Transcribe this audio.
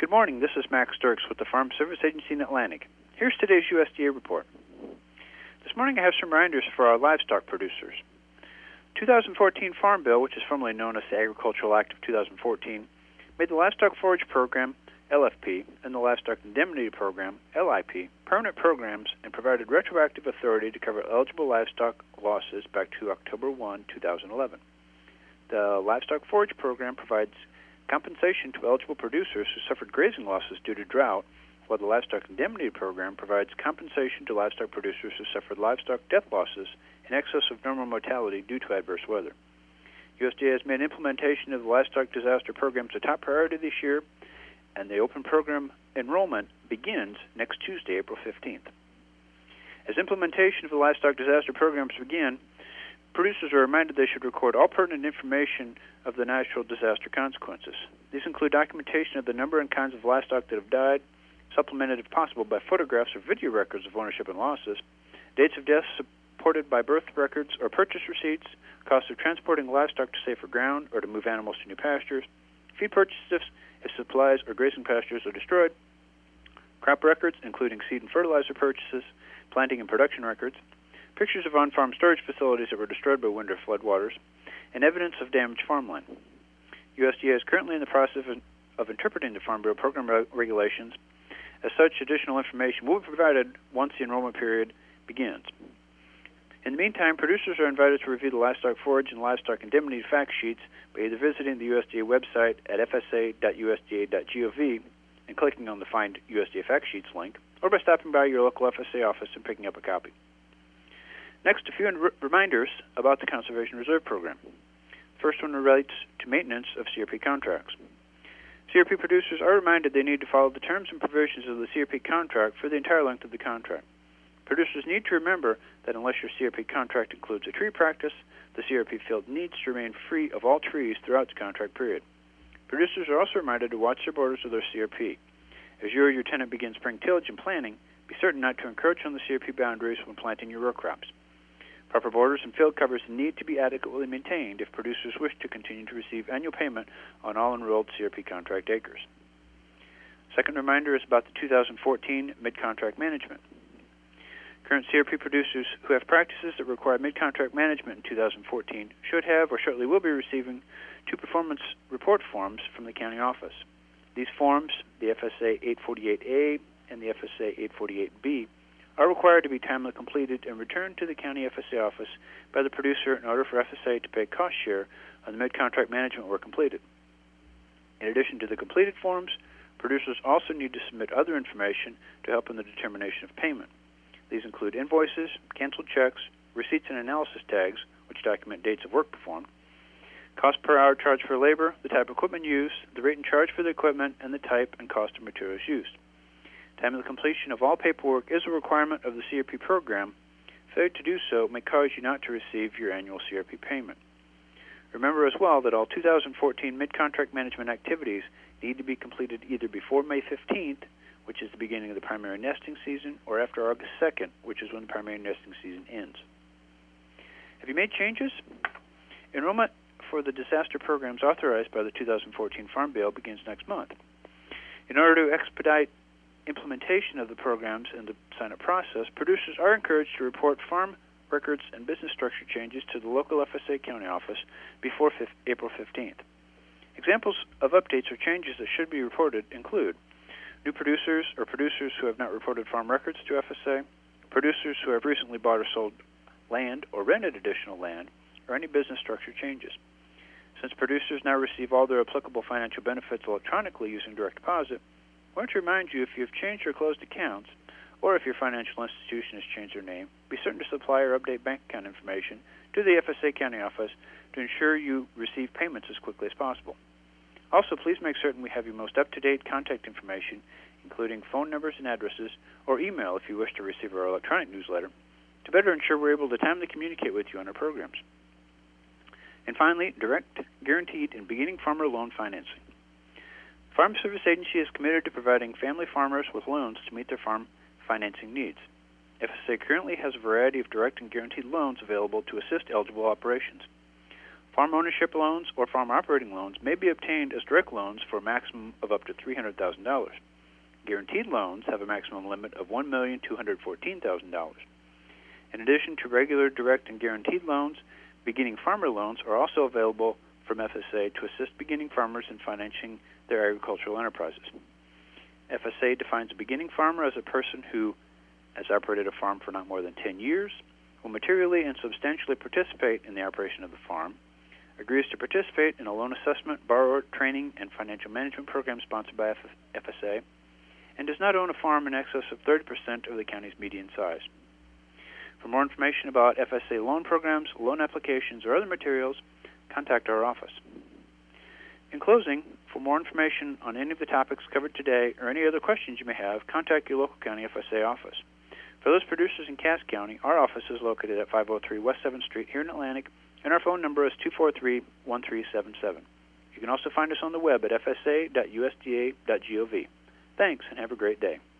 Good morning. This is Max Sturks with the Farm Service Agency in Atlantic. Here's today's USDA report. This morning I have some reminders for our livestock producers. 2014 Farm Bill, which is formerly known as the Agricultural Act of 2014, made the Livestock Forage Program, LFP, and the Livestock Indemnity Program, LIP, permanent programs and provided retroactive authority to cover eligible livestock losses back to October 1, 2011. The Livestock Forage Program provides compensation to eligible producers who suffered grazing losses due to drought, while the Livestock Indemnity Program provides compensation to livestock producers who suffered livestock death losses in excess of normal mortality due to adverse weather. USDA has made implementation of the Livestock Disaster Programs a top priority this year, and the open program enrollment begins next Tuesday, April 15th. As implementation of the Livestock Disaster Programs begin, producers are reminded they should record all pertinent information of the natural disaster consequences. These include documentation of the number and kinds of livestock that have died, supplemented if possible by photographs or video records of ownership and losses, dates of death supported by birth records or purchase receipts, costs of transporting livestock to safer ground or to move animals to new pastures, feed purchases if supplies or grazing pastures are destroyed, crop records including seed and fertilizer purchases, planting and production records, pictures of on-farm storage facilities that were destroyed by wind or floodwaters, and evidence of damaged farmland. USDA is currently in the process of interpreting the Farm Bureau program regulations. As such, additional information will be provided once the enrollment period begins. In the meantime, producers are invited to review the livestock forage and livestock indemnity fact sheets by either visiting the USDA website at fsa.usda.gov and clicking on the Find USDA Fact Sheets link, or by stopping by your local FSA office and picking up a copy. Next, a few reminders about the Conservation Reserve Program. The first one relates to maintenance of CRP contracts. CRP producers are reminded they need to follow the terms and provisions of the CRP contract for the entire length of the contract. Producers need to remember that unless your CRP contract includes a tree practice, the CRP field needs to remain free of all trees throughout the contract period. Producers are also reminded to watch their borders of their CRP. As you or your tenant begin spring tillage and planting, be certain not to encroach on the CRP boundaries when planting your row crops. Proper borders and field covers need to be adequately maintained if producers wish to continue to receive annual payment on all enrolled CRP contract acres. Second reminder is about the 2014 mid-contract management. Current CRP producers who have practices that require mid-contract management in 2014 should have or shortly will be receiving 2 performance report forms from the county office. These forms, the FSA 848A and the FSA 848B, are required to be timely completed and returned to the county FSA office by the producer in order for FSA to pay cost share on the mid-contract management work completed. In addition to the completed forms, producers also need to submit other information to help in the determination of payment. These include invoices, canceled checks, receipts and analysis tags, which document dates of work performed, cost per hour charged for labor, the type of equipment used, the rate and charge for the equipment, and the type and cost of materials used. Timely completion of all paperwork is a requirement of the CRP program. Failure to do so may cause you not to receive your annual CRP payment. Remember as well that all 2014 mid-contract management activities need to be completed either before May 15th, which is the beginning of the primary nesting season, or after August 2nd, which is when the primary nesting season ends. Have you made changes? Enrollment for the disaster programs authorized by the 2014 Farm Bill begins next month. In order to expedite implementation of the programs and the sign-up process, producers are encouraged to report farm records and business structure changes to the local FSA county office before April 15th. Examples of updates or changes that should be reported include new producers or producers who have not reported farm records to FSA, producers who have recently bought or sold land or rented additional land, or any business structure changes. Since producers now receive all their applicable financial benefits electronically using direct deposit, I want to remind you if you have changed or closed accounts, or if your financial institution has changed their name, be certain to supply or update bank account information to the FSA county office to ensure you receive payments as quickly as possible. Also, please make certain we have your most up-to-date contact information, including phone numbers and addresses, or email if you wish to receive our electronic newsletter, to better ensure we're able to timely communicate with you on our programs. And finally, direct, guaranteed, and beginning farmer loan financing. Farm Service Agency is committed to providing family farmers with loans to meet their farm financing needs. FSA currently has a variety of direct and guaranteed loans available to assist eligible operations. Farm ownership loans or farm operating loans may be obtained as direct loans for a maximum of up to $300,000. Guaranteed loans have a maximum limit of $1,214,000. In addition to regular direct and guaranteed loans, beginning farmer loans are also available from FSA to assist beginning farmers in financing their agricultural enterprises. FSA defines a beginning farmer as a person who has operated a farm for not more than 10 years, will materially and substantially participate in the operation of the farm, agrees to participate in a loan assessment, borrower training, and financial management program sponsored by FSA, and does not own a farm in excess of 30% of the county's median size. For more information about FSA loan programs, loan applications, or other materials, contact our office. In closing, for more information on any of the topics covered today or any other questions you may have, contact your local county FSA office. For those producers in Cass County, our office is located at 503 West 7th Street here in Atlantic, and our phone number is 243-1377. You can also find us on the web at fsa.usda.gov. Thanks, and have a great day.